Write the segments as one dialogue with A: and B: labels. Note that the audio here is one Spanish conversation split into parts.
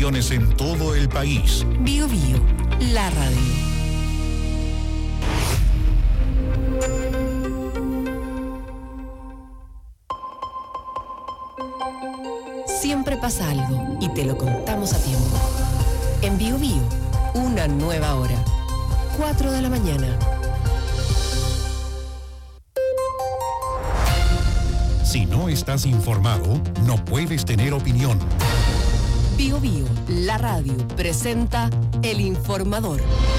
A: regiones en todo el país.
B: Bio Bio, la radio. Siempre pasa algo y te lo contamos a tiempo. En Bio Bio, una nueva hora. 4 de la mañana.
A: Si no estás informado, no puedes tener opinión.
B: Bio Bio, la radio, presenta El Informador.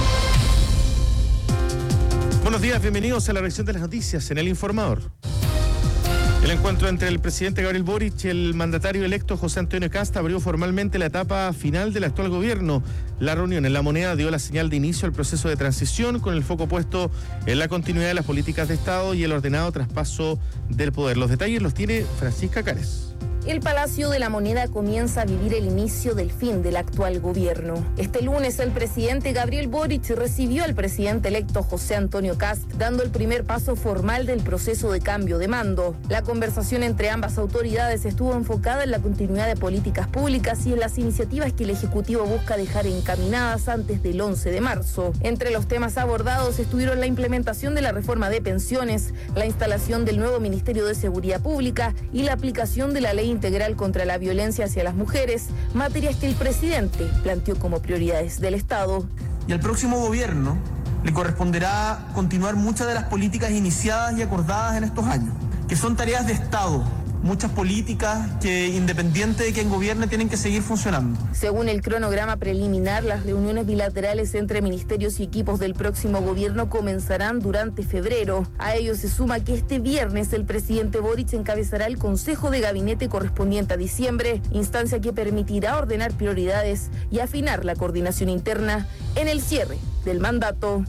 C: Buenos días, bienvenidos a la revisión de las noticias en El Informador. El encuentro entre el presidente Gabriel Boric y el mandatario electo José Antonio Kast abrió formalmente la etapa final del actual gobierno. La reunión en La Moneda dio la señal de inicio al proceso de transición, con el foco puesto en la continuidad de las políticas de Estado y el ordenado traspaso del poder. Los detalles los tiene Francisca Cares.
D: El Palacio de la Moneda comienza a vivir el inicio del fin del actual gobierno. Este lunes el presidente Gabriel Boric recibió al presidente electo José Antonio Kast, dando el primer paso formal del proceso de cambio de mando. La conversación entre ambas autoridades estuvo enfocada en la continuidad de políticas públicas y en las iniciativas que el Ejecutivo busca dejar encaminadas antes del 11 de marzo. Entre los temas abordados estuvieron la implementación de la reforma de pensiones, la instalación del nuevo Ministerio de Seguridad Pública y la aplicación de la Ley Integral contra la violencia hacia las mujeres, materias que el presidente planteó como prioridades del Estado.
E: Y al próximo gobierno le corresponderá continuar muchas de las políticas iniciadas y acordadas en estos años, que son tareas de Estado, muchas políticas que, independiente de quién gobierne, tienen que seguir funcionando.
D: Según el cronograma preliminar, las reuniones bilaterales entre ministerios y equipos del próximo gobierno comenzarán durante febrero. A ello se suma que este viernes el presidente Boric encabezará el Consejo de Gabinete correspondiente a diciembre, instancia que permitirá ordenar prioridades y afinar la coordinación interna en el cierre del mandato.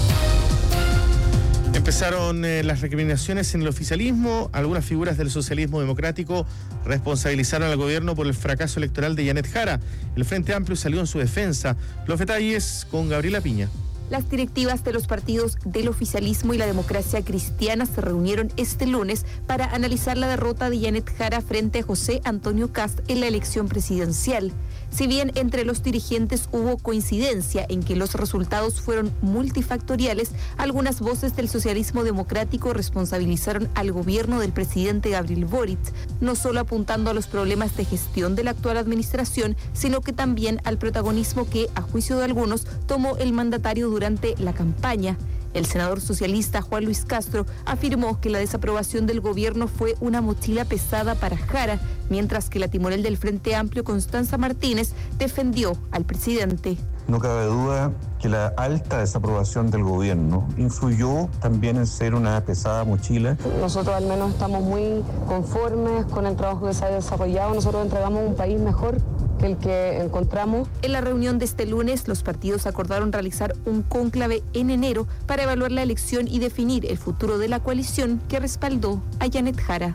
C: Empezaron las recriminaciones en el oficialismo. Algunas figuras del socialismo democrático responsabilizaron al gobierno por el fracaso electoral de Janet Jara. El Frente Amplio salió en su defensa. Los detalles con Gabriela Piña.
F: Las directivas de los partidos del oficialismo y la democracia cristiana se reunieron este lunes para analizar la derrota de Janet Jara frente a José Antonio Kast en la elección presidencial. Si bien entre los dirigentes hubo coincidencia en que los resultados fueron multifactoriales, algunas voces del socialismo democrático responsabilizaron al gobierno del presidente Gabriel Boric, no solo apuntando a los problemas de gestión de la actual administración, sino que también al protagonismo que, a juicio de algunos, tomó el mandatario durante la campaña. El senador socialista Juan Luis Castro afirmó que la desaprobación del gobierno fue una mochila pesada para Jara, mientras que la timonel del Frente Amplio, Constanza Martínez, defendió al presidente.
G: No cabe duda que la alta desaprobación del gobierno influyó también en ser una pesada mochila.
H: Nosotros al menos estamos muy conformes con el trabajo que se ha desarrollado. Nosotros entregamos un país mejor que el que encontramos.
F: En la reunión de este lunes, los partidos acordaron realizar un cónclave en enero para evaluar la elección y definir el futuro de la coalición que respaldó a Janet Jara.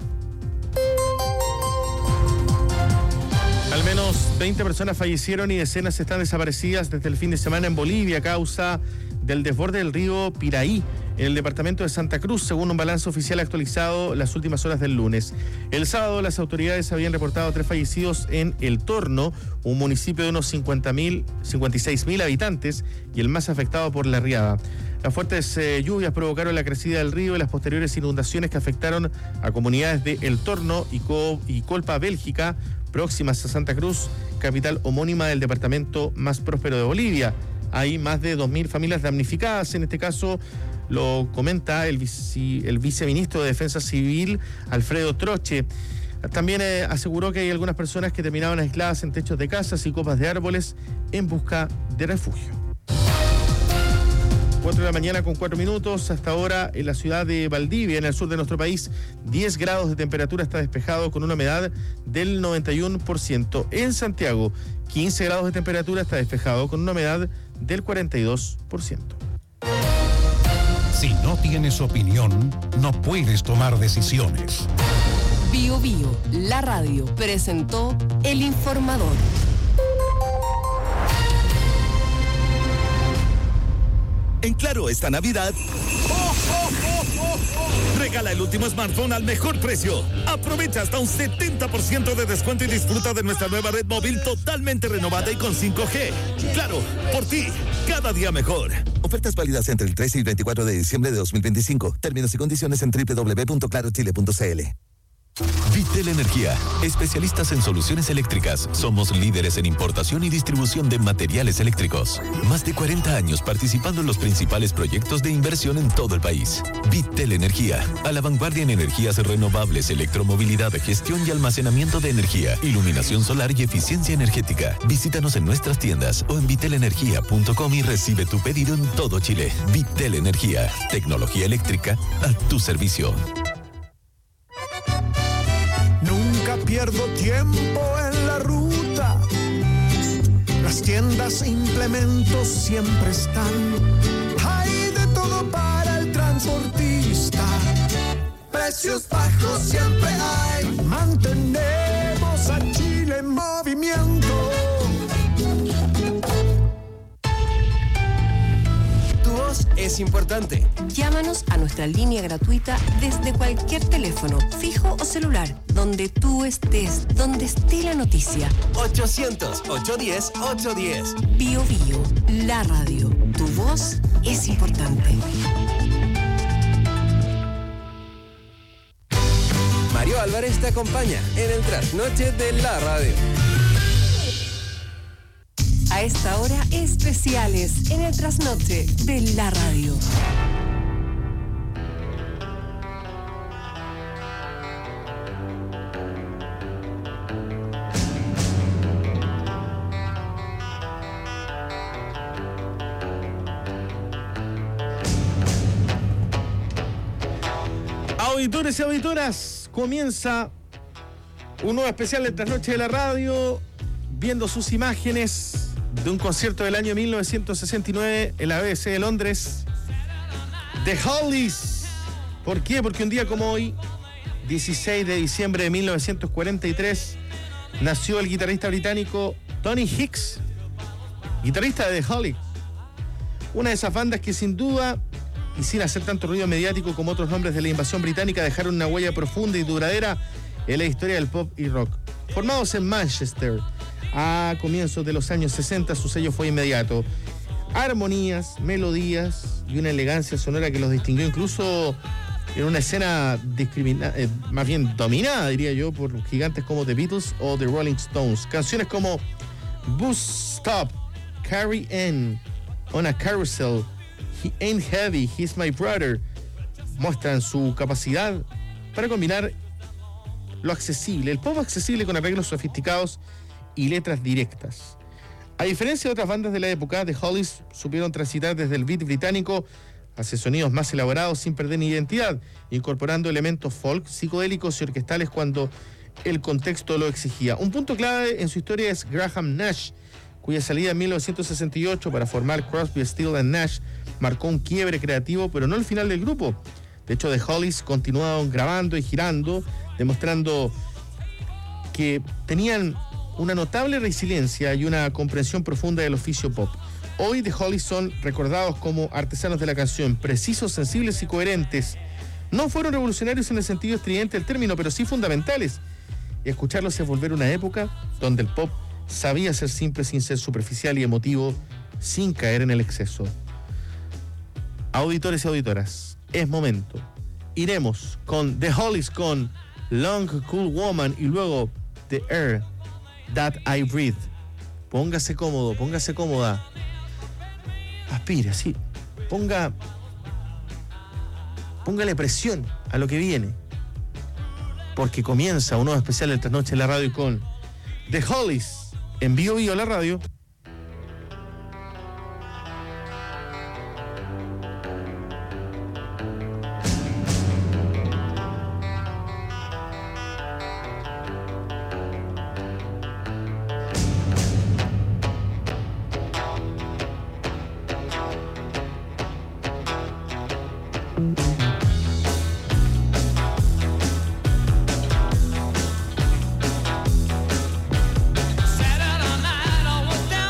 C: Al menos 20 personas fallecieron y decenas están desaparecidas desde el fin de semana en Bolivia a causa del desborde del río Piraí, en el departamento de Santa Cruz, según un balance oficial actualizado las últimas horas del lunes. El sábado las autoridades habían reportado 3 fallecidos en El Torno, un municipio de unos 56.000 habitantes y el más afectado por la riada. Las fuertes lluvias provocaron la crecida del río y las posteriores inundaciones que afectaron a comunidades de El Torno y Colpa, Bélgica, próximas a Santa Cruz, capital homónima del departamento más próspero de Bolivia. Hay más de 2.000 familias damnificadas. En este caso lo comenta el viceministro de Defensa Civil, Alfredo Troche. También aseguró que hay algunas personas que terminaban aisladas en techos de casas y copas de árboles en busca de refugio. 4 de la mañana con 4 minutos. Hasta ahora en la ciudad de Valdivia, en el sur de nuestro país, 10 grados de temperatura, está despejado con una humedad del 91%. En Santiago, 15 grados de temperatura, está despejado con una humedad del 42%.
A: Si no tienes opinión, no puedes tomar decisiones.
B: Bio Bio, la radio, presentó El Informador.
I: En Claro esta Navidad, Regala el último smartphone al mejor precio. Aprovecha hasta un 70% de descuento y disfruta de nuestra nueva red móvil totalmente renovada y con 5G. Claro, por ti, cada día mejor. Ofertas válidas entre el 13 y el 24 de diciembre de 2025. Términos y condiciones en www.clarochile.cl.
J: Vitel Energía, especialistas en soluciones eléctricas. Somos líderes en importación y distribución de materiales eléctricos. Más de 40 años participando en los principales proyectos de inversión en todo el país. Vitel Energía, a la vanguardia en energías renovables, electromovilidad, gestión y almacenamiento de energía, iluminación solar y eficiencia energética. Visítanos en nuestras tiendas o en vitelenergia.com y recibe tu pedido en todo Chile. Vitel Energía, tecnología eléctrica a tu servicio.
K: Nunca pierdo tiempo en la ruta. Las tiendas e implementos siempre están. Hay de todo para el transportista. Precios bajos siempre hay. Mantenemos a Chile en movimiento.
L: Es importante.
B: Llámanos a nuestra línea gratuita desde cualquier teléfono, fijo o celular, donde tú estés, donde esté la noticia.
L: 800-810-810.
B: Bio Bio, la radio. Tu voz es importante.
L: Mario Álvarez te acompaña en el trasnoche de la radio.
B: A esta hora, especiales en el trasnoche de la radio.
C: Auditores y auditoras, comienza un nuevo especial del trasnoche de la radio, viendo sus imágenes de un concierto del año 1969 en la BBC de Londres, The Hollies. ¿Por qué? Porque un día como hoy, 16 de diciembre de 1943, nació el guitarrista británico Tony Hicks, guitarrista de The Hollies, una de esas bandas que sin duda y sin hacer tanto ruido mediático como otros nombres de la invasión británica dejaron una huella profunda y duradera en la historia del pop y rock. Formados en Manchester a comienzos de los años 60, su sello fue inmediato. Armonías, melodías y una elegancia sonora que los distinguió incluso en una escena más bien dominada, diría yo, por gigantes como The Beatles o The Rolling Stones. Canciones como Bus Stop, Carry In, On a Carousel, He Ain't Heavy, He's My Brother, muestran su capacidad para combinar lo accesible, el pop accesible con arreglos sofisticados y letras directas. A diferencia de otras bandas de la época, The Hollies supieron transitar desde el beat británico hacia sonidos más elaborados sin perder ni identidad, incorporando elementos folk, psicodélicos y orquestales cuando el contexto lo exigía. Un punto clave en su historia es Graham Nash, cuya salida en 1968 para formar Crosby, Stills & Nash marcó un quiebre creativo, pero no el final del grupo. De hecho, The Hollies continuaron grabando y girando, demostrando que tenían una notable resiliencia y una comprensión profunda del oficio pop. Hoy The Hollies son recordados como artesanos de la canción, precisos, sensibles y coherentes. No fueron revolucionarios en el sentido estridente del término, pero sí fundamentales. Y escucharlos es volver a una época donde el pop sabía ser simple sin ser superficial y emotivo, sin caer en el exceso. Auditores y auditoras, es momento. Iremos con The Hollies con Long Cool Woman y luego The Air That I Breathe. Póngase cómodo, póngase cómoda. Aspire, sí. Póngale presión a lo que viene. Porque comienza un nuevo especial del Trasnoche en la radio con The Hollies en Bio Bio la radio.
M: Saturday night I was down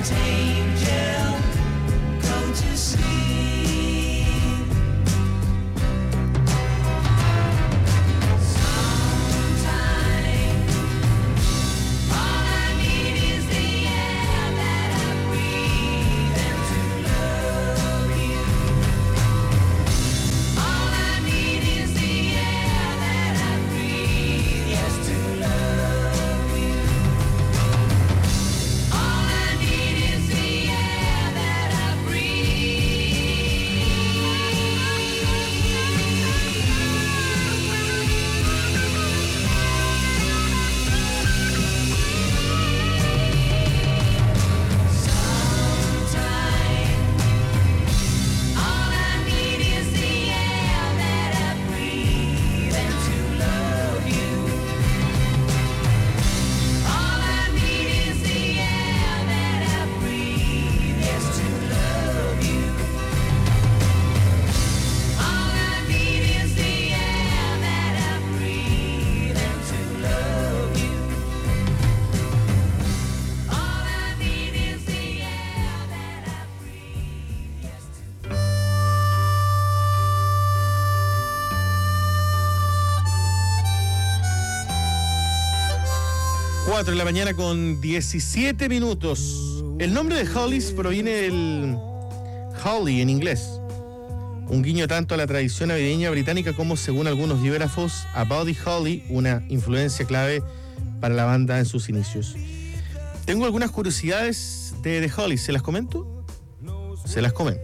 C: 4 de la mañana con 17 minutos. El nombre de Hollies proviene del holly en inglés, un guiño tanto a la tradición navideña británica como, según algunos biógrafos, a Buddy Holly, una influencia clave para la banda en sus inicios. Tengo algunas curiosidades de The Hollies, ¿se las comento? Se las comento.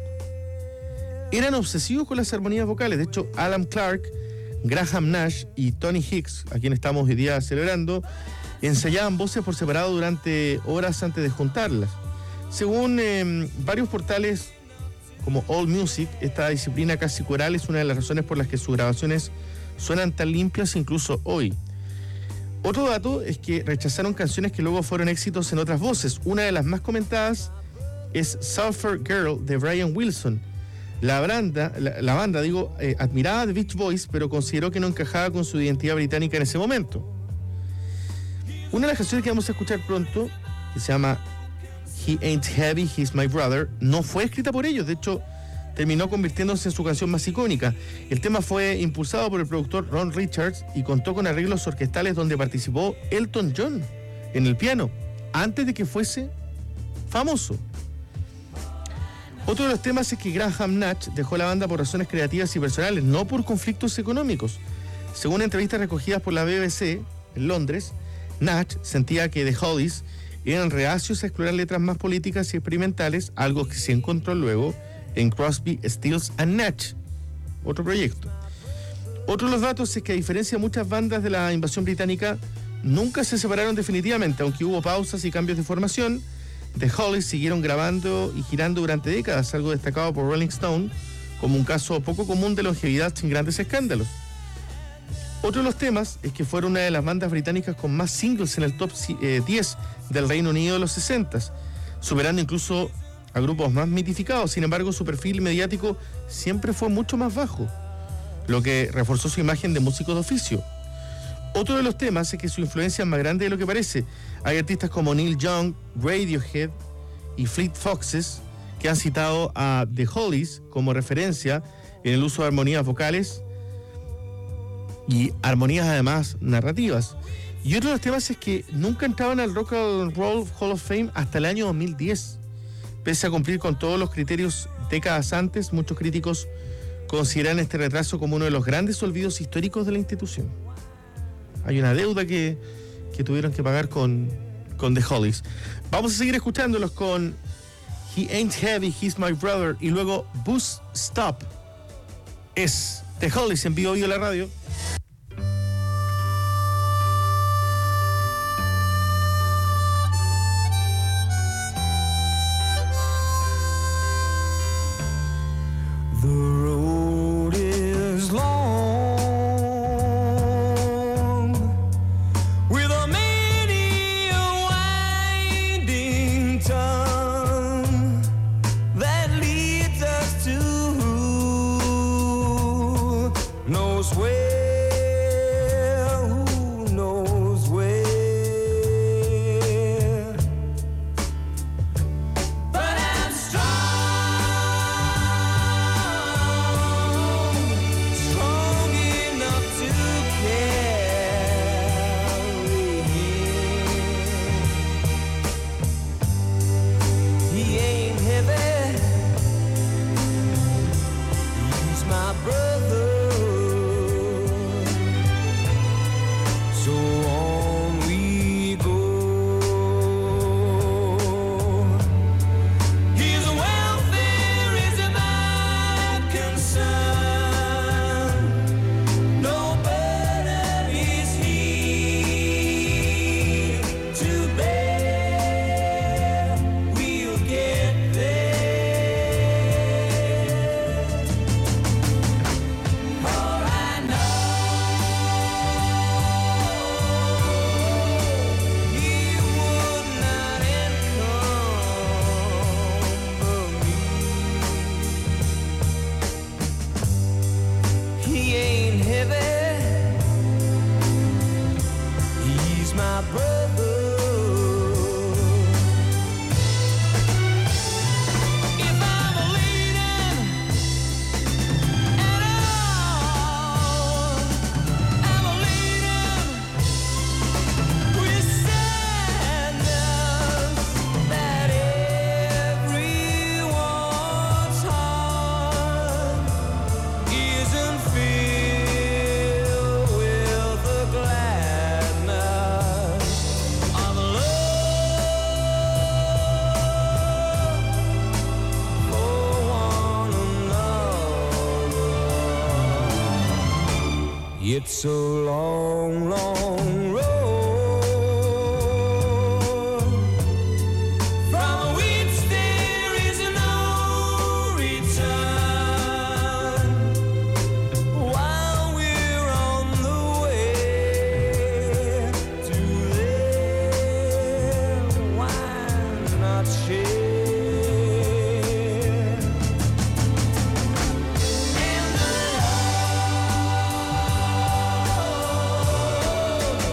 C: Eran obsesivos con las armonías vocales. De hecho, Alan Clark, Graham Nash y Tony Hicks, a quien estamos hoy día celebrando, ensayaban voces por separado durante horas antes de juntarlas. Según varios portales como AllMusic, esta disciplina casi coral es una de las razones por las que sus grabaciones suenan tan limpias incluso hoy. Otro dato es que rechazaron canciones que luego fueron éxitos en otras voces. Una de las más comentadas es Sulphur Girl de Brian Wilson. La banda admiraba The Beach Boys, pero consideró que no encajaba con su identidad británica en ese momento. Una de las canciones que vamos a escuchar pronto, que se llama He Ain't Heavy, He's My Brother, no fue escrita por ellos. De hecho, terminó convirtiéndose en su canción más icónica. El tema fue impulsado por el productor Ron Richards y contó con arreglos orquestales donde participó Elton John en el piano, antes de que fuese famoso. Otro de los temas es que Graham Nash dejó la banda por razones creativas y personales, no por conflictos económicos. Según entrevistas recogidas por la BBC en Londres, Nash sentía que The Hollies eran reacios a explorar letras más políticas y experimentales, algo que se encontró luego en Crosby, Stills and Nash, otro proyecto. Otro de los datos es que, a diferencia de muchas bandas de la invasión británica, nunca se separaron definitivamente, aunque hubo pausas y cambios de formación. The Hollies siguieron grabando y girando durante décadas, algo destacado por Rolling Stone como un caso poco común de longevidad sin grandes escándalos. Otro de los temas es que fueron una de las bandas británicas con más singles en el top 10 del Reino Unido de los 60s, superando incluso a grupos más mitificados. Sin embargo, su perfil mediático siempre fue mucho más bajo, lo que reforzó su imagen de músicos de oficio. Otro de los temas es que su influencia es más grande de lo que parece. Hay artistas como Neil Young, Radiohead y Fleet Foxes que han citado a The Hollies como referencia en el uso de armonías vocales y armonías además narrativas. Y otro de los temas es que nunca entraban al Rock and Roll Hall of Fame hasta el año 2010. Pese a cumplir con todos los criterios décadas antes, muchos críticos consideran este retraso como uno de los grandes olvidos históricos de la institución. Hay una deuda que tuvieron que pagar con The Hollies. Vamos a seguir escuchándolos con He Ain't Heavy, He's My Brother y luego Bus Stop. Es The Hollies en Vivo la radio.
K: The road is long, with a many a winding tongue that leads us to who knows where, who knows where. he ain't heavy. He's my brother. So on we go. His welfare is my concern. No burden is he to bear. We'll get there. For I know he would not encumber me. He ain't heavy. He's my brother. If I'm leading at all, I'm leading with sadness that everyone's heart isn't filled with the gladness of love for one another. It's a long, long road from which there is no return. While we're on the way to there, why not share? And the love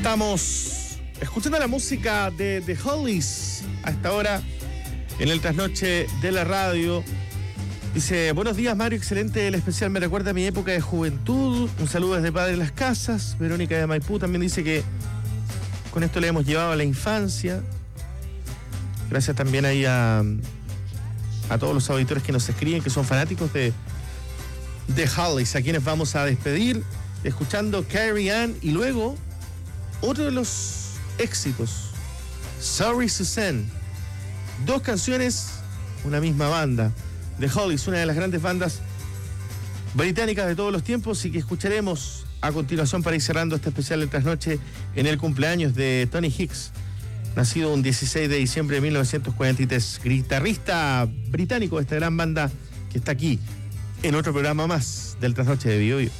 C: Estamos escuchando la música de The Hollies a esta hora en el trasnoche de la radio. Dice, buenos días Mario, excelente el especial, me recuerda a mi época de juventud. Un saludo desde Padre Las Casas. Verónica de Maipú también dice que con esto le hemos llevado a la infancia. Gracias también ahí a todos los auditores que nos escriben, que son fanáticos de Hollies, a quienes vamos a despedir escuchando Carrie Ann y luego otro de los éxitos, Sorry Suzanne. Dos canciones, una misma banda. The Hollies, una de las grandes bandas británicas de todos los tiempos, y que escucharemos a continuación para ir cerrando este especial de trasnoche en el cumpleaños de Tony Hicks, nacido un 16 de diciembre de 1943, guitarrista británico de esta gran banda que está aquí en otro programa más del trasnoche de Bio Bio.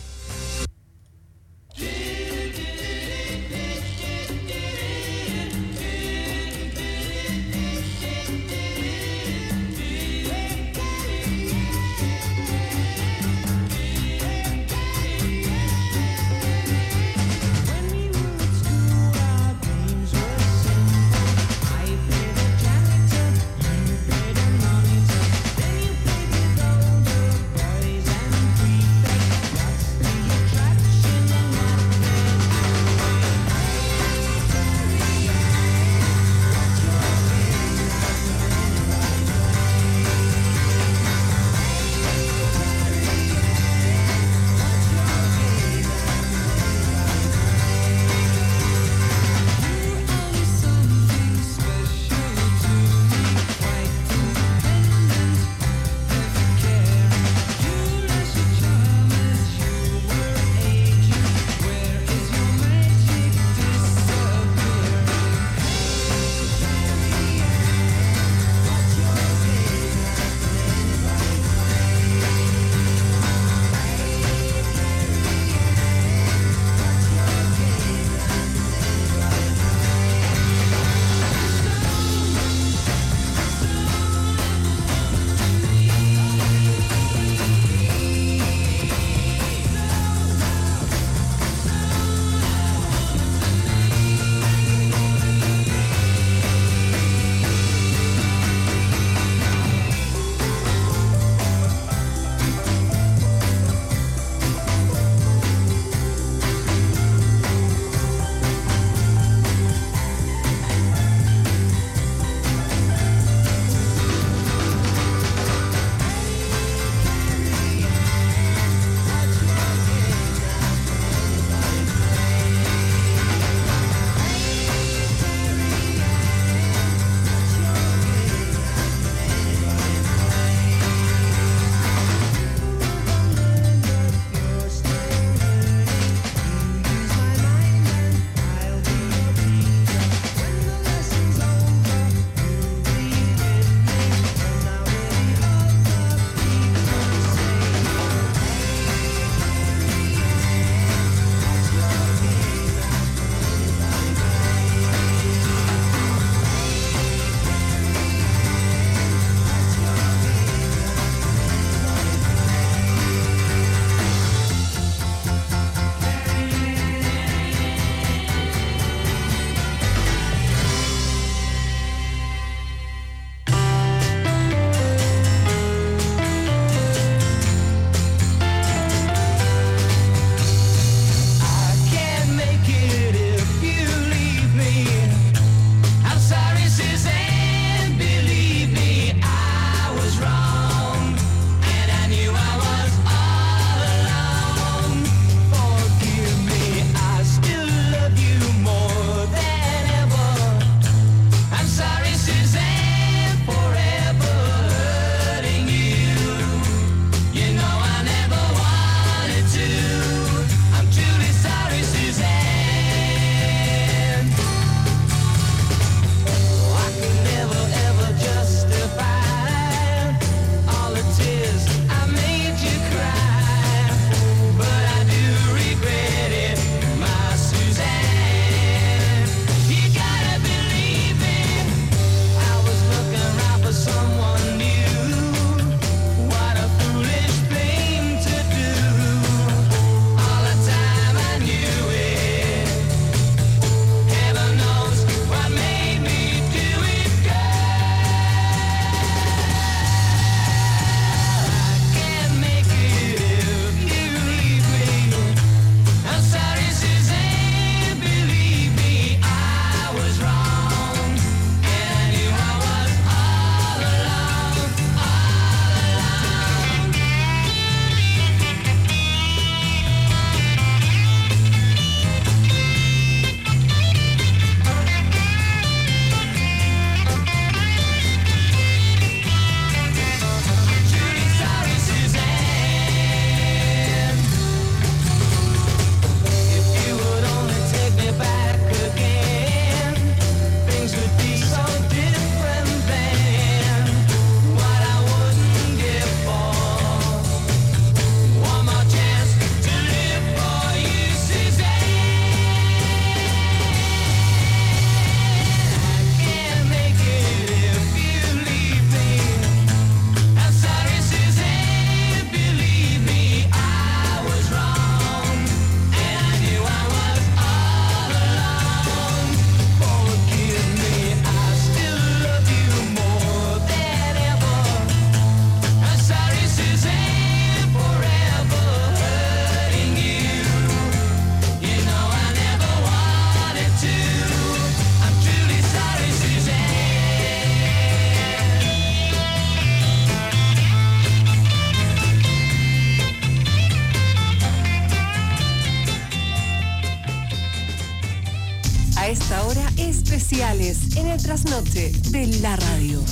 B: A esta hora, especiales en el trasnoche de la radio.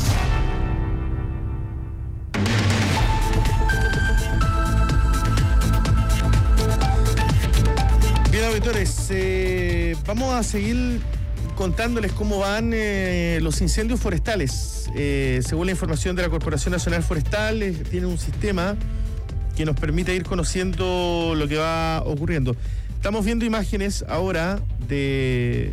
C: Bien, auditores, vamos a seguir contándoles cómo van los incendios forestales. Según la información de la Corporación Nacional Forestal, tiene un sistema que nos permite ir conociendo lo que va ocurriendo. Estamos viendo imágenes ahora de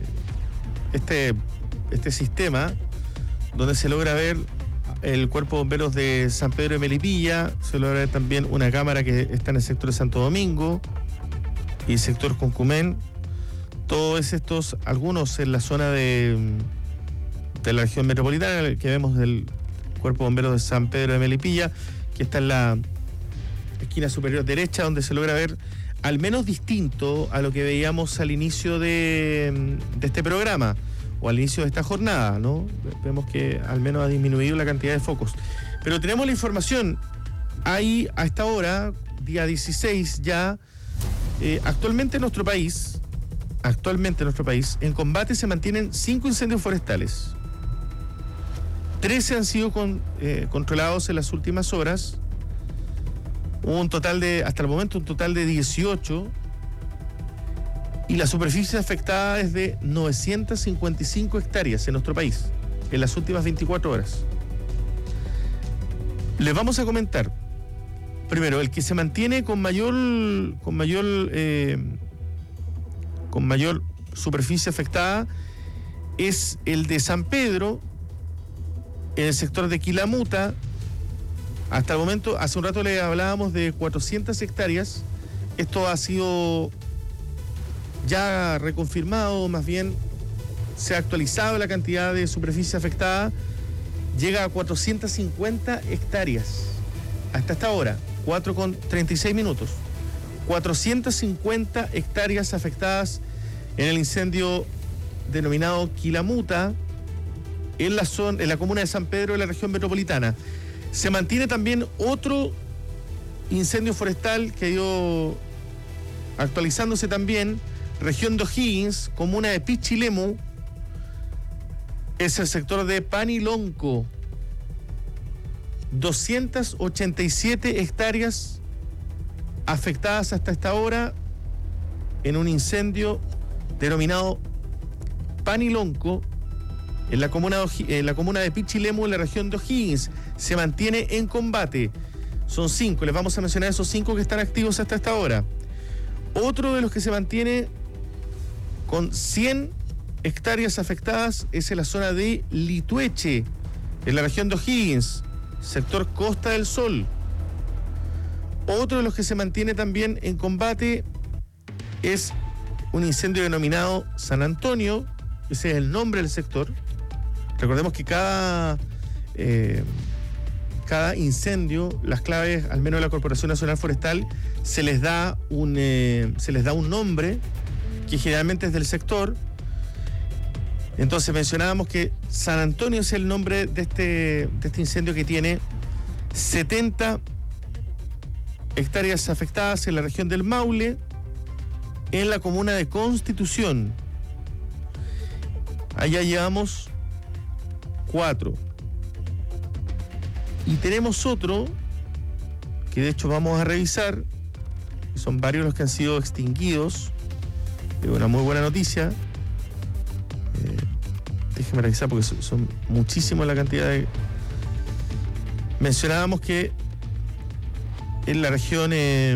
C: este sistema donde se logra ver el Cuerpo de Bomberos de San Pedro de Melipilla, se logra ver también una cámara que está en el sector de Santo Domingo y el sector Concumén. Todos estos, algunos en la zona de la región metropolitana, que vemos del Cuerpo de Bomberos de San Pedro de Melipilla, que está en la esquina superior derecha, donde se logra ver al menos distinto a lo que veíamos al inicio de este programa o al inicio de esta jornada, ¿no? Vemos que al menos ha disminuido la cantidad de focos. Pero tenemos la información. Hay a esta hora, día 16 ya, actualmente en nuestro país, en combate se mantienen 5 incendios forestales. 13 han sido controlados en las últimas horas. Hubo un total hasta el momento, un total de 18. Y la superficie afectada es de 955 hectáreas en nuestro país, en las últimas 24 horas. Les vamos a comentar. Primero, el que se mantiene con mayor superficie afectada es el de San Pedro, en el sector de Quilamuta. Hasta el momento, hace un rato le hablábamos de 400 hectáreas. Esto ha sido ya reconfirmado, más bien se ha actualizado la cantidad de superficie afectada. Llega a 450 hectáreas. Hasta esta hora, 4:36. 450 hectáreas afectadas en el incendio denominado Quilamuta, en la comuna de San Pedro de la región metropolitana. Se mantiene también otro incendio forestal que ha ido actualizándose también, región de O'Higgins, comuna de Pichilemu, es el sector de Panilonco. 287 hectáreas afectadas hasta esta hora en un incendio denominado Panilonco, en la comuna de Pichilemu, en la región de O'Higgins. Se mantiene en combate. Son 5, les vamos a mencionar esos 5 que están activos hasta esta hora. Otro de los que se mantiene con 100 hectáreas afectadas es en la zona de Litueche, en la región de O'Higgins, sector Costa del Sol. Otro de los que se mantiene también en combate es un incendio denominado San Antonio. Ese es el nombre del sector. Recordemos que cada incendio, las claves, al menos de la Corporación Nacional Forestal, se les da un nombre que generalmente es del sector. Entonces mencionábamos que San Antonio es el nombre de este incendio, que tiene 70 hectáreas afectadas en la región del Maule, en la comuna de Constitución. Allá llevamos 4. Y tenemos otro, que de hecho vamos a revisar, que son varios los que han sido extinguidos. Es una muy buena noticia. Déjenme revisar porque son muchísimas la cantidad de... Mencionábamos que en la región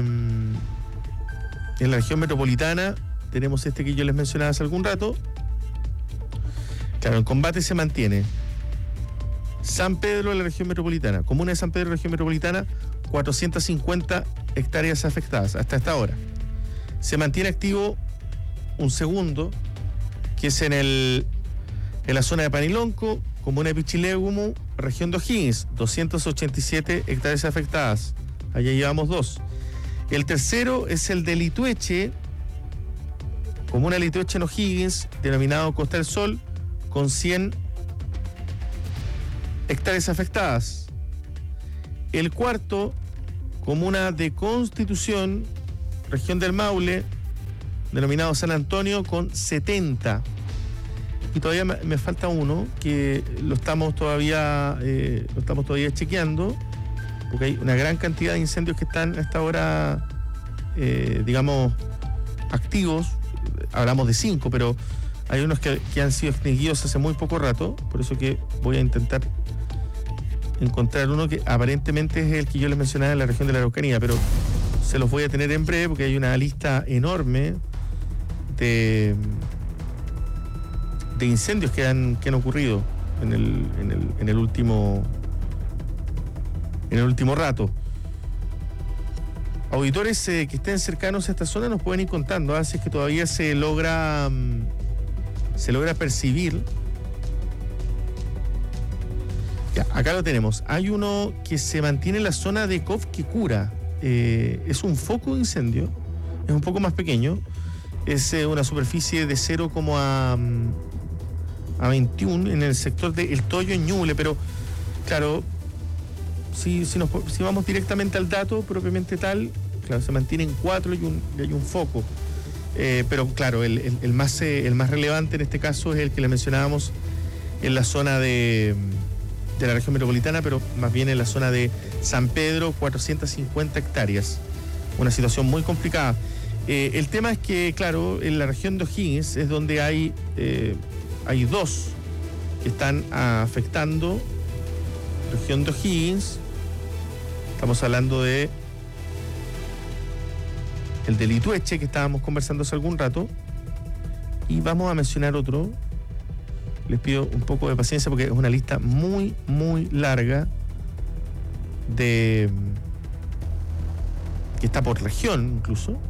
C: metropolitana tenemos este que yo les mencionaba hace algún rato. Claro, en combate se mantiene San Pedro de la región metropolitana, comuna de San Pedro de la región metropolitana, 450 hectáreas afectadas hasta esta hora. Se mantiene activo un segundo, que es en la zona de Panilonco, comuna de Pichilemu, región de O'Higgins, 287 hectáreas afectadas. Allá llevamos 2. El tercero es el de Litueche, comuna de Litueche en O'Higgins, denominado Costa del Sol, con 100 hectáreas afectadas. El cuarto, comuna de Constitución, región del Maule, denominado San Antonio, con 70 Y todavía me falta uno que lo estamos todavía chequeando, porque hay una gran cantidad de incendios que están a esta hora, digamos, activos. Hablamos de 5, pero hay unos que han sido extinguidos hace muy poco rato, por eso que voy a intentar encontrar uno que aparentemente es el que yo les mencionaba en la región de la Araucanía, pero se los voy a tener en breve porque hay una lista enorme de incendios que han ocurrido en el último rato. Auditores que estén cercanos a esta zona nos pueden ir contando, si es que todavía se logra percibir. Ya, acá lo tenemos. Hay uno que se mantiene en la zona de Cofquecura. Es un foco de incendio, es un poco más pequeño, es una superficie de 0 a 21 en el sector de El Toyo en Ñuble, pero claro, si vamos directamente al dato propiamente tal, claro, se mantiene en 4 y hay un foco, pero claro, el más relevante en este caso es el que le mencionábamos en la zona de la región metropolitana, pero más bien en la zona de San Pedro, 450 hectáreas, una situación muy complicada. El tema es que, claro, en la región de O'Higgins es donde hay 2 que están afectando. Región de O'Higgins, estamos hablando de el de Litueche, que estábamos conversando hace algún rato, y vamos a mencionar otro. Les pido un poco de paciencia porque es una lista muy, muy larga que está por región incluso,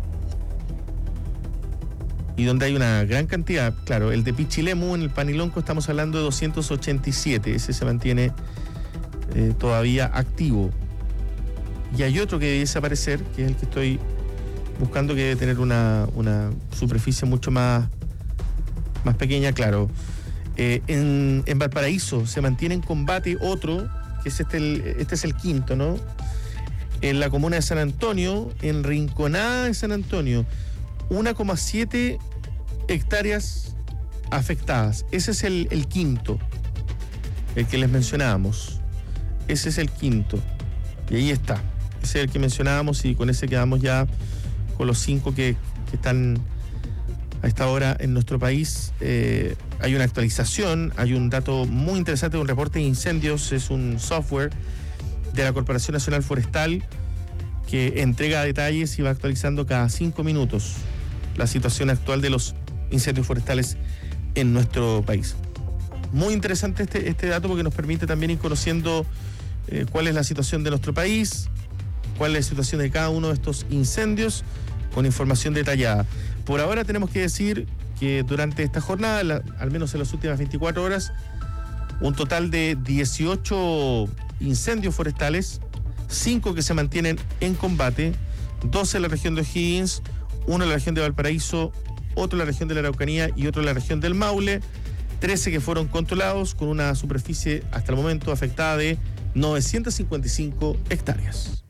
C: y donde hay una gran cantidad. Claro, el de Pichilemu en el Panilonco estamos hablando de 287, ese se mantiene todavía activo. Y hay otro que debe desaparecer, que es el que estoy buscando, que debe tener una superficie mucho más pequeña, claro. En Valparaíso se mantiene en combate otro, que es este es el quinto, ¿no? En la comuna de San Antonio, en Rinconada de San Antonio, 1,7 hectáreas afectadas. Ese es el quinto, el que les mencionábamos. Ese es el quinto. Y ahí está. Ese es el que mencionábamos y con ese quedamos ya con los 5 que están a esta hora en nuestro país. Hay una actualización, hay un dato muy interesante de un reporte de incendios, es un software de la Corporación Nacional Forestal que entrega detalles y va actualizando cada 5 minutos la situación actual de los incendios forestales en nuestro país. Muy interesante este dato porque nos permite también ir conociendo cuál es la situación de nuestro país, cuál es la situación de cada uno de estos incendios, con información detallada. Por ahora tenemos que decir que durante esta jornada, al menos en las últimas 24 horas, un total de 18 incendios forestales, 5 que se mantienen en combate, 12 en la región de O'Higgins, 1 en la región de Valparaíso, otro en la región de la Araucanía y otro en la región del Maule, 13 que fueron controlados con una superficie hasta el momento afectada de 955 hectáreas.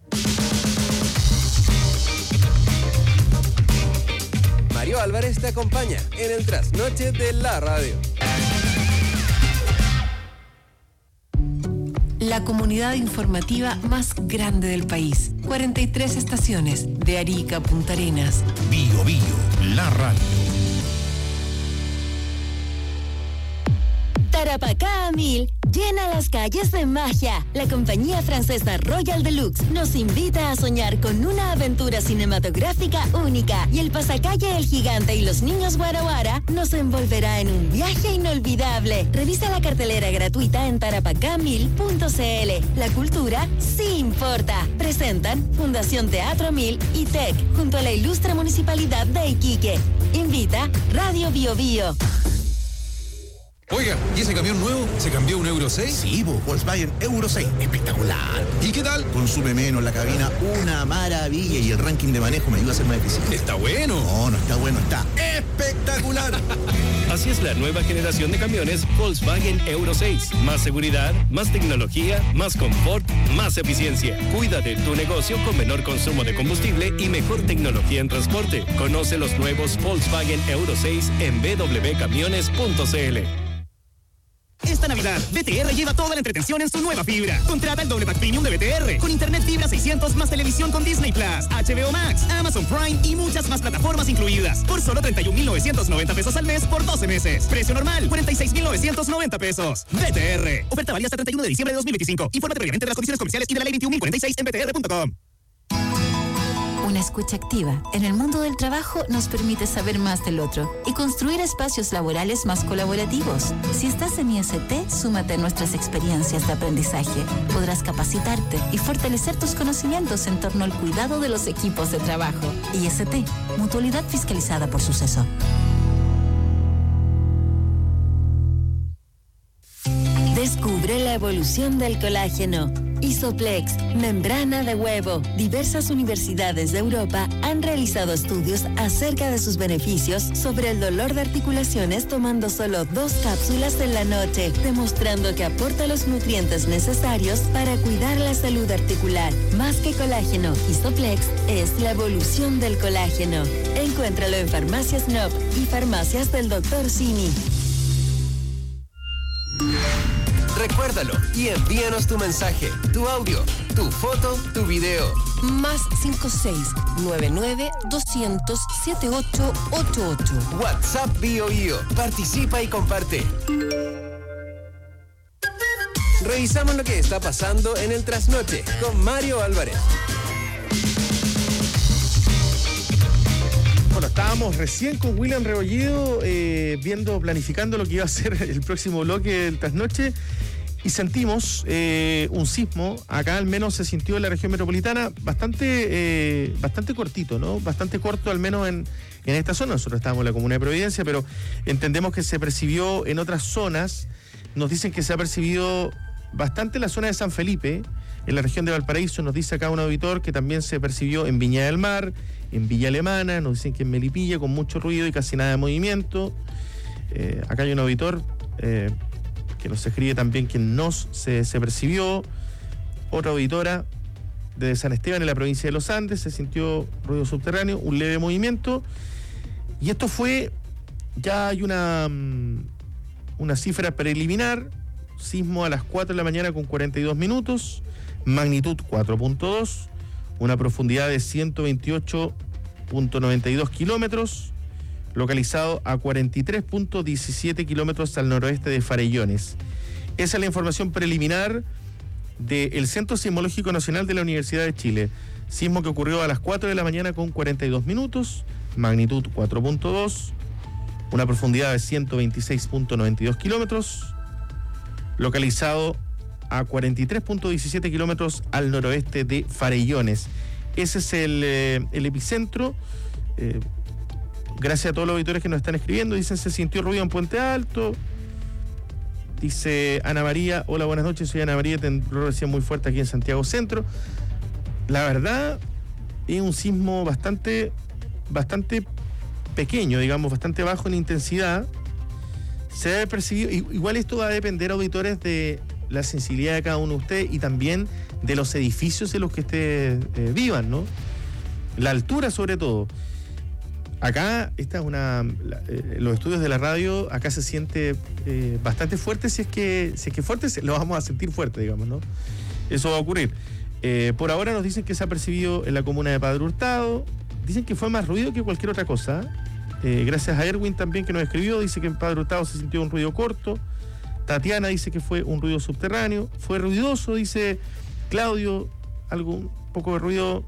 L: Mario Álvarez te acompaña en el trasnoche de la radio.
B: La comunidad informativa más grande del país. 43 estaciones, de Arica a Punta Arenas.
A: Bio Bio, la radio.
M: Tarapacá a 1000 llena las calles de magia. La compañía francesa Royal Deluxe nos invita a soñar con una aventura cinematográfica única y el pasacalle El Gigante y los Niños Guara Guara nos envolverá en un viaje inolvidable. Revisa la cartelera gratuita en tarapacá1000.cl. La cultura sí importa. Presentan Fundación Teatro 1000 y TEC junto a la ilustre Municipalidad de Iquique. Invita Radio Bio Bio.
N: Oiga, ¿y ese camión nuevo? ¿Se cambió a un Euro 6?
O: Sí, Volkswagen Euro 6. Espectacular.
N: ¿Y qué tal?
O: Consume menos la cabina, una maravilla. Y el ranking de manejo me ayuda a ser más eficiente.
N: ¿Está bueno?
O: No está bueno, está espectacular.
P: Así es la nueva generación de camiones Volkswagen Euro 6. Más seguridad, más tecnología, más confort, más eficiencia. Cuida de tu negocio con menor consumo de combustible y mejor tecnología en transporte. Conoce los nuevos Volkswagen Euro 6 en www.camiones.cl.
Q: Esta Navidad, BTR lleva toda la entretención en su nueva fibra. Contrata el doble pack premium de BTR con internet fibra 600 más televisión con Disney Plus, HBO Max, Amazon Prime y muchas más plataformas incluidas. Por solo 31.990 pesos al mes por 12 meses. Precio normal, 46.990 pesos. BTR. Oferta válida hasta 31 de diciembre de 2025. Infórmate previamente de las condiciones comerciales y de la ley 21.046 en btr.com.
R: Una escucha activa en el mundo del trabajo nos permite saber más del otro y construir espacios laborales más colaborativos. Si estás en IST, súmate a nuestras experiencias de aprendizaje. Podrás capacitarte y fortalecer tus conocimientos en torno al cuidado de los equipos de trabajo. IST, mutualidad fiscalizada por Suceso.
M: Descubre la evolución del colágeno. Isoplex, membrana de huevo. Diversas universidades de Europa han realizado estudios acerca de sus beneficios sobre el dolor de articulaciones tomando solo 2 cápsulas en la noche, demostrando que aporta los nutrientes necesarios para cuidar la salud articular. Más que colágeno, Isoplex es la evolución del colágeno. Encuéntralo en Farmacias NOP y Farmacias del Dr. Simi.
L: Recuérdalo y envíanos tu mensaje, tu audio, tu foto, tu video.
B: Más 56-99-200-7888.
L: WhatsApp BioBio. Participa y comparte. Revisamos lo que está pasando en el trasnoche con Mario Álvarez.
C: Bueno, estábamos recién con William Rebollido planificando lo que iba a ser el próximo bloque del trasnoche y sentimos un sismo. Acá al menos se sintió en la región metropolitana bastante cortito, ¿no? Bastante corto al menos en esta zona. Nosotros estábamos en la comuna de Providencia, pero entendemos que se percibió en otras zonas. Nos dicen que se ha percibido bastante en la zona de San Felipe, en la región de Valparaíso. Nos dice acá un auditor que también se percibió en Viña del Mar, en Villa Alemana. Nos dicen que en Melipilla con mucho ruido y casi nada de movimiento. Acá hay un auditor que nos escribe también que se percibió. Otra auditora de San Esteban en la provincia de Los Andes, se sintió ruido subterráneo, un leve movimiento. Y esto fue, ya hay una cifra preliminar, sismo a las 4 de la mañana con 42 minutos, magnitud 4.2, una profundidad de 128.92 kilómetros, localizado a 43.17 kilómetros al noroeste de Farellones. Esa es la información preliminar del Centro Sismológico Nacional de la Universidad de Chile. Sismo que ocurrió a las 4 de la mañana con 42 minutos, magnitud 4.2, una profundidad de 126.92 kilómetros, localizado a 43.17 kilómetros al noroeste de Farellones. Ese es el epicentro. Gracias a todos los auditores que nos están escribiendo. Dicen, se sintió ruido en Puente Alto. Dice Ana María, hola, buenas noches, soy Ana María, temblor recién muy fuerte aquí en Santiago Centro. La verdad, es un sismo bastante pequeño, digamos, bastante bajo en intensidad. Se debe percibir, igual esto va a depender, auditores, de la sensibilidad de cada uno de ustedes y también de los edificios en los que ustedes vivan, ¿no? La altura sobre todo. Acá, los estudios de la radio, acá se siente bastante fuerte. Si es que fuerte, lo vamos a sentir fuerte, digamos, ¿no? Eso va a ocurrir. Por ahora nos dicen que se ha percibido en la comuna de Padre Hurtado. Dicen que fue más ruido que cualquier otra cosa. Gracias a Erwin también que nos escribió, dice que en Padre Hurtado se sintió un ruido corto. Tatiana dice que fue un ruido subterráneo. Fue ruidoso, dice Claudio, un poco de ruido.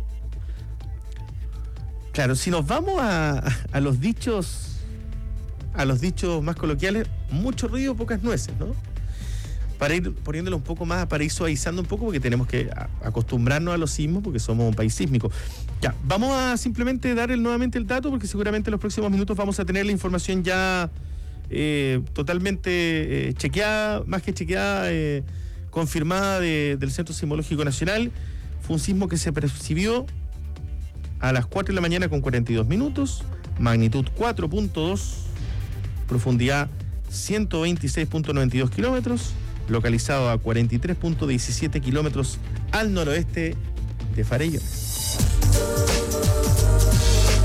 C: Claro, si nos vamos a los dichos más coloquiales, mucho ruido, pocas nueces, ¿no? Para ir poniéndolo un poco más, para ir suavizando un poco, porque tenemos que acostumbrarnos a los sismos, porque somos un país sísmico. Ya, vamos a simplemente dar nuevamente el dato, porque seguramente en los próximos minutos vamos a tener la información ya totalmente chequeada, más que chequeada, confirmada del Centro Sismológico Nacional. Fue un sismo que se percibió a las 4 de la mañana con 42 minutos, magnitud 4.2, profundidad 126.92 kilómetros, localizado a 43.17 kilómetros al noroeste de Farellones.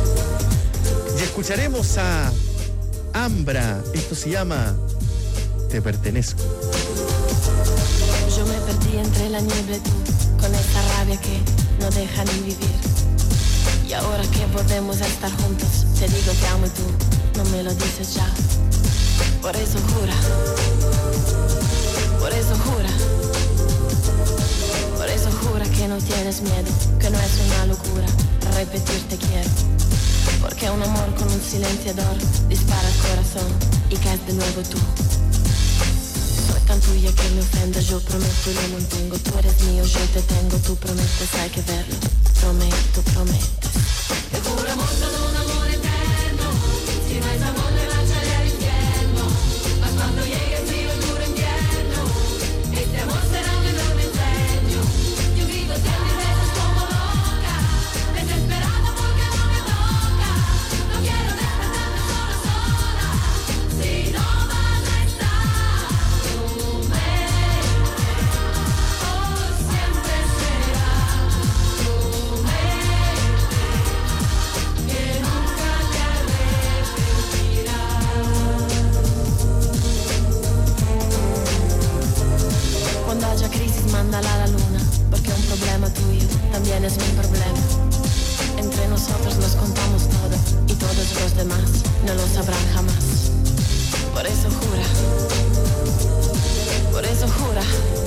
C: Y escucharemos a Ambra, esto se llama te pertenezco.
S: Yo me perdí entre la niebla y tú, con esta rabia que no deja ni vivir. Y ahora que podemos estar juntos, te digo te amo y tú no me lo dices ya. Por eso jura, por eso jura, por eso jura que no tienes miedo, que no es una locura repetir te quiero. Porque un amor con un silenciador dispara el corazón y caes de nuevo tú. Soy tan tuya que me ofenda, yo prometo y lo mantengo. Tú eres mío, yo te tengo, tú prometes, hay que verlo. Prometo, prometes.
K: E pure molto di un amore eterno, si no es amor le lasciare all'inferno, ma quando llega el frío duro invierno, este amor será un enorme incendio. Yo grito siempre veces como loca, desesperada porque no me toca, no quiero despertarme sola, sola, si no vas a estar conmigo, oh, siempre será conmigo. Que nunca te arrepentirás.
S: Cuando haya crisis, mándala a la luna, porque un problema tuyo también es mi problema. Entre nosotros nos contamos todo y todos los demás no lo sabrán jamás. Por eso jura, por eso jura,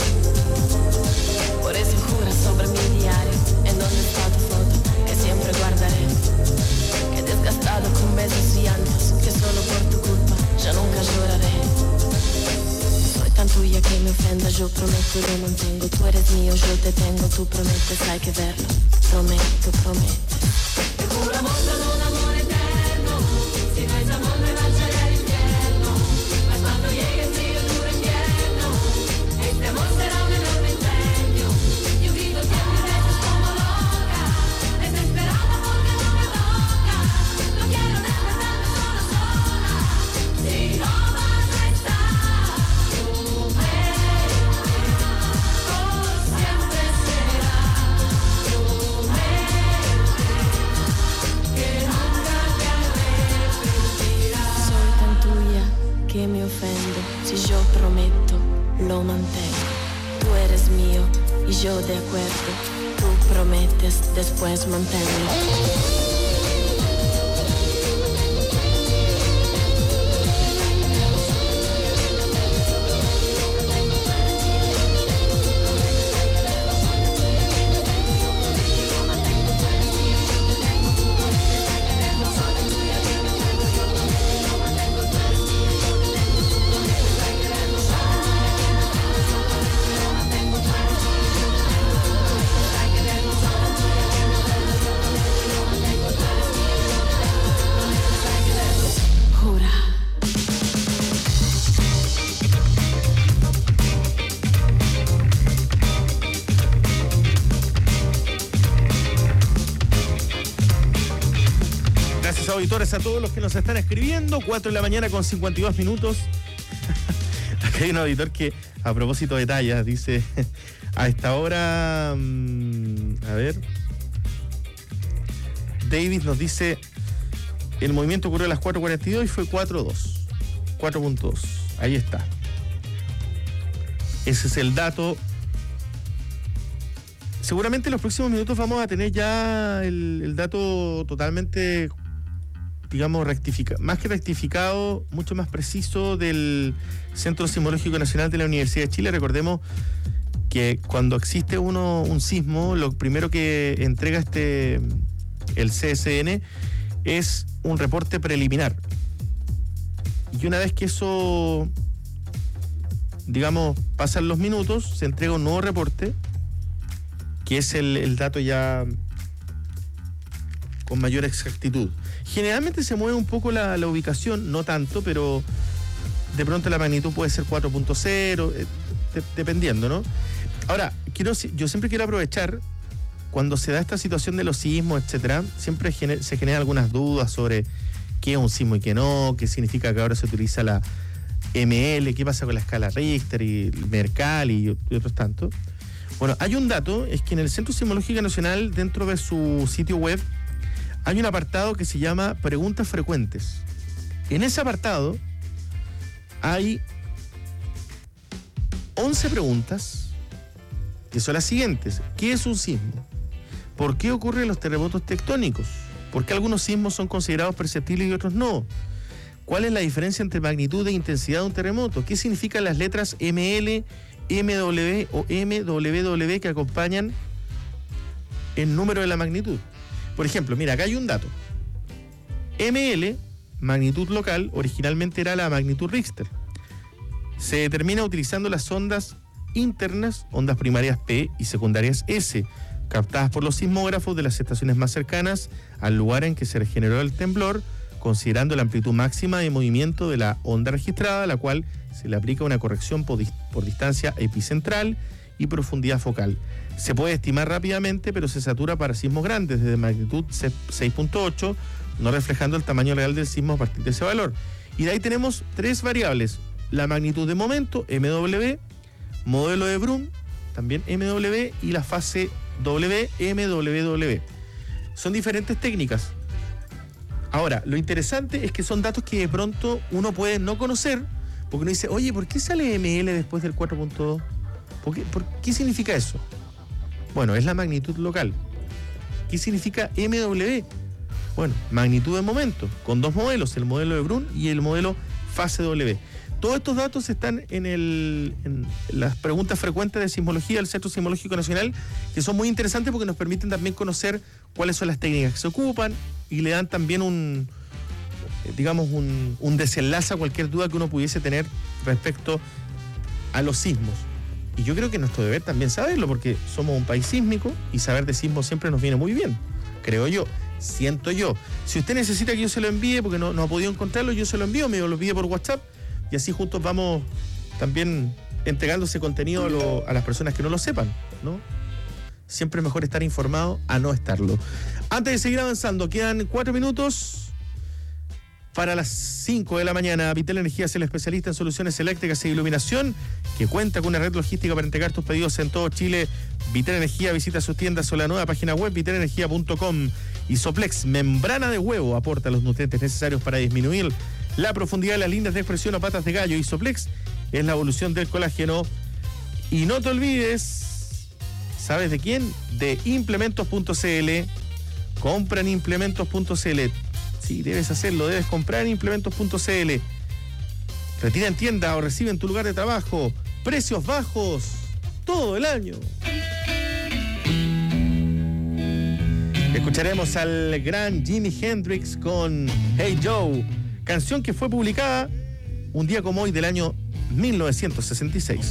S: por eso jura sobre mi diario, en donde está tu foto, que siempre guardaré. Que desgastado con besos y llantos, que solo por tu culpa ya nunca lloraré. Soy tan tuya que me ofenda, yo prometo y lo mantengo. Tú eres mío, yo te tengo, tú prometes, hay que verlo. Prometo, prometes.
K: E pure molto di un amore eterno, si no es amor le lasciare all'inferno, ma quando llega el frío duro invierno, este amor será un enorme incendio. Yo grito siempre veces como loca, desesperada porque no me toca, no quiero despertarme sola, sola, si no vas a estar conmigo, oh, siempre será conmigo. Que nunca te arrepentirás.
S: Soy tan tuya que me ofendo. Si yo prometo, lo mantengo. Tú eres mío y yo de acuerdo. Tú prometes, después manténlo. Jura.
C: Gracias, auditores, a todos los que nos están escribiendo. 4 de la mañana con 52 minutos. Acá hay un auditor que, a propósito de tallas, dice, a esta hora, a ver, David nos dice, el movimiento ocurrió a las 4:42 y fue 4.2. 4.2. Ahí está. Ese es el dato. Seguramente en los próximos minutos vamos a tener ya el dato totalmente, digamos, más que rectificado, mucho más preciso del Centro Sismológico Nacional de la Universidad de Chile. Recordemos que cuando existe un sismo, lo primero que entrega el CSN es un reporte preliminar. Y una vez que eso, digamos, pasan los minutos, se entrega un nuevo reporte, que es el dato ya con mayor exactitud. Generalmente se mueve un poco la ubicación, no tanto, pero de pronto la magnitud puede ser 4.0, dependiendo, ¿no? Ahora, yo siempre quiero aprovechar, cuando se da esta situación de los sismos, etcétera, siempre se generan algunas dudas sobre qué es un sismo y qué no, qué significa que ahora se utiliza la ML, qué pasa con la escala Richter y el Mercalli y otros tantos. Bueno, hay un dato, es que en el Centro Sismológico Nacional, dentro de su sitio web, hay un apartado que se llama Preguntas Frecuentes. En ese apartado hay 11 preguntas, que son las siguientes. ¿Qué es un sismo? ¿Por qué ocurren los terremotos tectónicos? ¿Por qué algunos sismos son considerados perceptibles y otros no? ¿Cuál es la diferencia entre magnitud e intensidad de un terremoto? ¿Qué significan las letras ML, MW o MWW que acompañan el número de la magnitud? Por ejemplo, mira, acá hay un dato. ML, magnitud local, originalmente era la magnitud Richter. Se determina utilizando las ondas internas, ondas primarias P y secundarias S, captadas por los sismógrafos de las estaciones más cercanas al lugar en que se generó el temblor, considerando la amplitud máxima de movimiento de la onda registrada, a la cual se le aplica una corrección por distancia epicentral y profundidad focal. Se puede estimar rápidamente, pero se satura para sismos grandes, desde magnitud 6.8, no reflejando el tamaño real del sismo a partir de ese valor. Y de ahí tenemos 3 variables: la magnitud de momento, MW, modelo de Brun, también MW, y la fase W, MWW. Son diferentes técnicas. Ahora, lo interesante es que son datos que de pronto uno puede no conocer, porque uno dice, oye, ¿por qué sale ML después del 4.2? ¿Por qué significa eso? Bueno, es la magnitud local. ¿Qué significa MW? Bueno, magnitud de momento, con 2 modelos, el modelo de Brun y el modelo fase W. Todos estos datos están en las preguntas frecuentes de sismología del Centro Sismológico Nacional, que son muy interesantes porque nos permiten también conocer cuáles son las técnicas que se ocupan y le dan también un desenlace a cualquier duda que uno pudiese tener respecto a los sismos. Y yo creo que es nuestro deber también saberlo, porque somos un país sísmico y saber de sismos siempre nos viene muy bien, creo yo, siento yo. Si usted necesita que yo se lo envíe porque no ha podido encontrarlo, yo se lo envío, me lo pide por WhatsApp, y así juntos vamos también entregando ese contenido a las personas que no lo sepan, ¿no? Siempre es mejor estar informado a no estarlo. Antes de seguir avanzando, quedan 4 minutos para las 5 de la mañana. Vitel Energía es el especialista en soluciones eléctricas e iluminación, que cuenta con una red logística para entregar tus pedidos en todo Chile. Vitel Energía, visita sus tiendas o la nueva página web vitelenergia.com. Isoplex, membrana de huevo, aporta los nutrientes necesarios para disminuir la profundidad de las líneas de expresión o patas de gallo. Isoplex es la evolución del colágeno. Y no te olvides, ¿sabes de quién? De implementos.cl. Compra en implementos.cl. Sí, debes hacerlo, debes comprar en implementos.cl. Retira en tienda o recibe en tu lugar de trabajo. Precios bajos todo el año. Escucharemos al gran Jimi Hendrix con Hey Joe, canción que fue publicada un día como hoy del año 1966.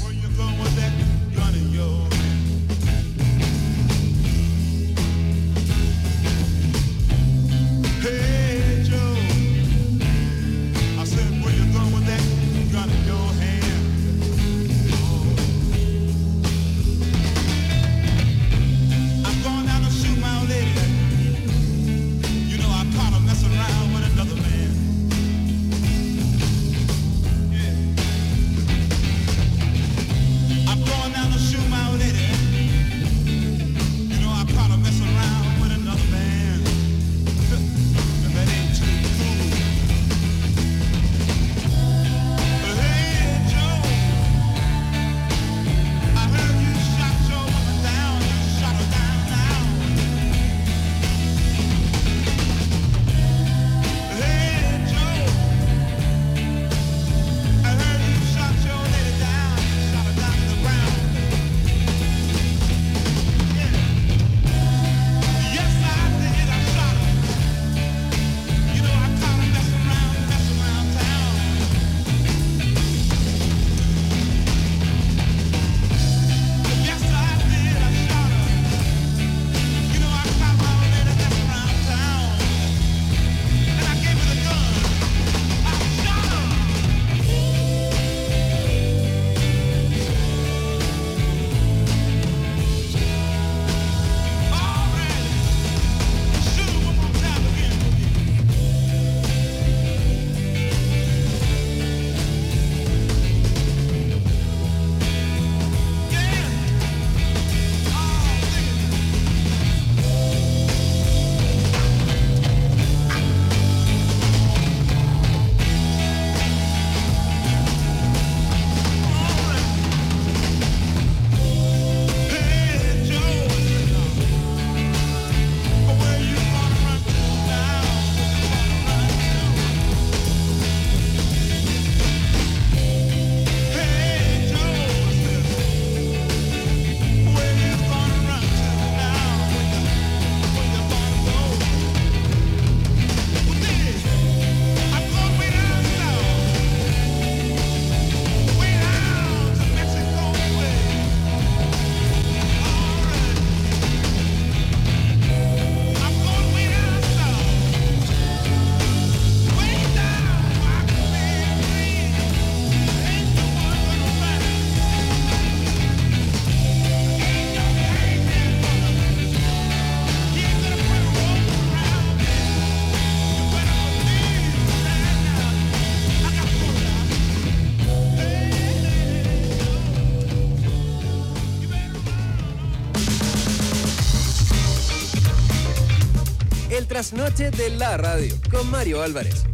L: trasnoche de la radio con Mario Álvarez.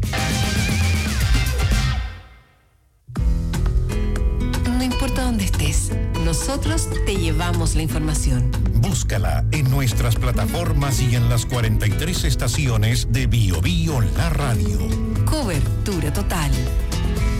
B: No importa dónde estés, nosotros te llevamos la información.
A: Búscala en nuestras plataformas y en las 43 estaciones de Bio Bio La Radio.
B: Cobertura total.